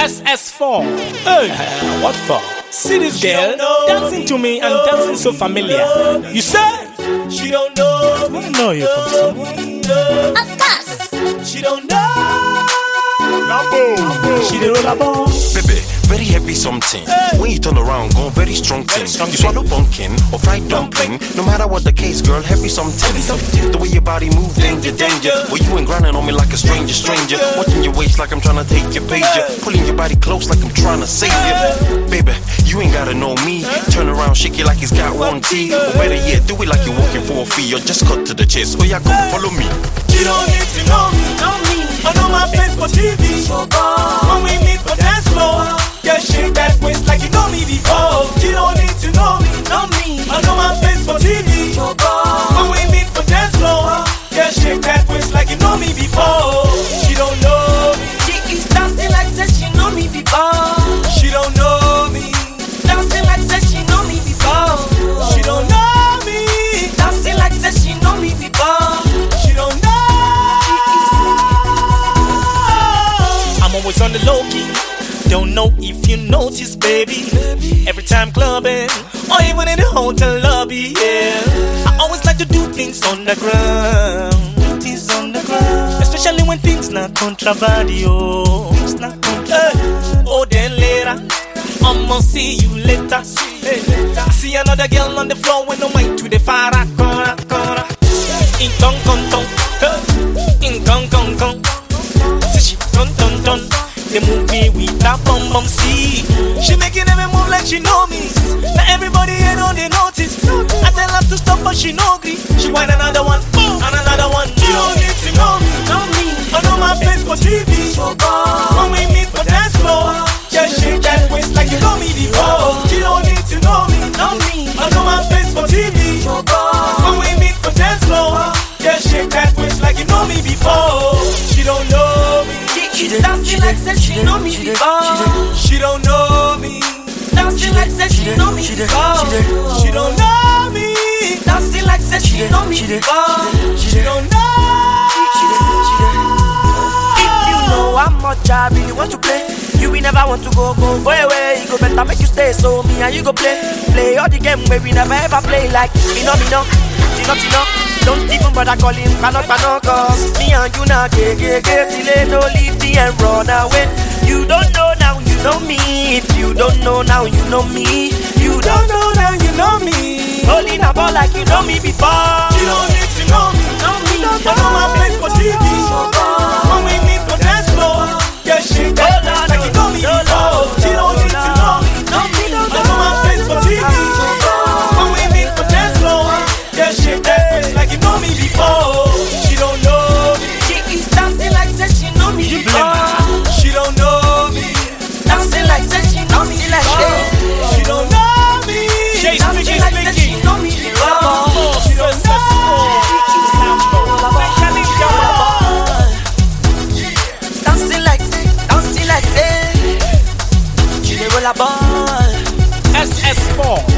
SS4. Hey, what for? See this girl dancing to me and dancing so familiar. You say she don't know me. I know you from somewhere. Of course. She don't know. She the roll ball. Baby, very heavy something. When you turn around, go very strong thing. You swallow pumpkin or fried dumpling. No matter what the case, girl, heavy something. The way your body move, danger, danger. Well, you ain't grinding on me like a stranger, stranger. Watching your waist like I'm trying to take your pager. Pulling your body close like I'm trying to save you. Baby, you ain't gotta know me. Turn around, shake it like it's got one T. Or better yet, do it like you're walking for a fee. Or just cut to the chest. Oh yeah, come follow me. You don't need to know me. I know my face for TV. When we meet for dance floor, yeah, shake that waist like you know me before. You don't need to know me. I know my face for TV. When we meet for dance floor, yeah, shake that waist like you know me before. She don't know me. She is dancing like that she know me before. She don't know me. Dancing like that she know me before. She don't know me. Dancing like that she know me before. She don't know. I'm always on the low key. Don't know if you notice, baby. Every time clubbing or even in the hotel lobby, yeah. I always like to do things on the ground. Especially when things not controversial. Oh, then later I'ma see you later. See another girl on the floor with no mind to the far corner. In ton con ton, in con con con. See she ton. They move me with that bum bum. See, she making every move like she know me. Now everybody here know they notice. I tell her to stop but she no agree. She want another one, boom, and another one. You don't need to know me. I know my face for TV. When we meet for dance floor, just shake that waist like you know me before. You don't need to know me. I know my face for TV. When we meet for dance floor, just shake that waist like you know me before. She don't know me. She dancing like that she know me before. She don't know me. Dancing like that she know me before. She don't know me. Dancing like that she know me before. She don't know. If you know how much I really want to play, you will never want to go away. You go better make you stay, so me and you go play all the game where we never ever play. Like me no, Tino. Don't even bother call him cannot cause me and you now get till they no leave the and run away. You don't know now, you know me. If you don't know now, you know me. You don't know now, you know me. Holding a ball like you know me before. You don't need to know me. I know my place for TV. When we meet for dance floor, yeah, shake that ass like you know me before. You don't need to know me. I know my place for TV. When we meet for dance floor, yeah, shake that ass like you know me before. She don't know me. She is dancing like that she know me before. She don't know me. Dancing like that she know me before. She don't know me. Dancing like that she know me before. She don't know. Dancing like that. She dey roll a ball. SS4.